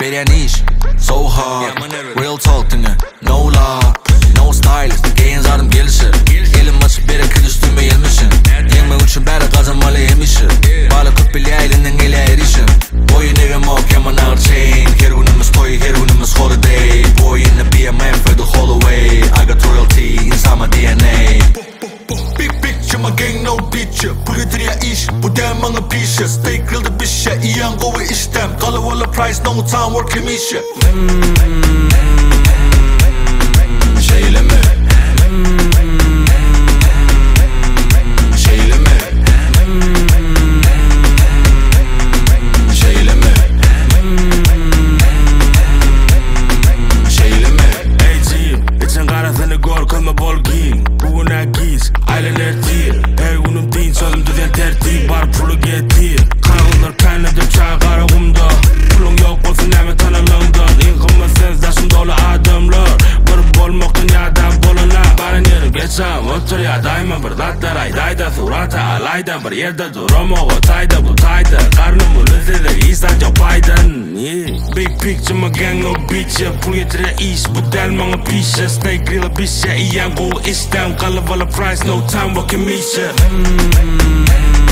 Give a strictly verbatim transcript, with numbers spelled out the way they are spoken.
veriyen iş so hard. Real talk dinle, no lie, no stylist, gains adım gelişir. Elim açıp beri kız üstüme gelmişsin. Yeme üçün beri kazanmalı yemişim. Balı kut bile elinden ele erişim. Boyu nevim ok yaman ağır chain. Her günümüz toy, her günümüz holiday. Boy in the B M F for the whole way. I got royalty inside my D N A. Big picture, my gang no teacher. Pulitria iş, bu dem mga pişe. Stay grilled bir şey, iyan kovu iştem. Kalabalı price, no time working mission. Şeyle mi? Şeyle mi? Şeyle mi? Şeyle mi? Hey G, içen karasını gör kalma bol giyin. Bugüne giz, aileler değil. Her günüm din, sözüm düzen tertip. Bar pulu getir. Kanallar kaynadı çay kara kumda. Pulun yok olsun hemen tanalımdan. İnkımı sensdaşım dolu adamlar. Bir bolmoktan yadam bolana. Bana yerim geçem otur ya daima bir datlar aydayda. Surata alayda bir yerde duram o tayda bu tayda. Karnımı lüzede iyisan çok paydan. Big picture my gang no bitch. Pul getire iş bu del mga pişe. Stay grilla bir şey iyan bu işten. Kalabalı price no time walking mission.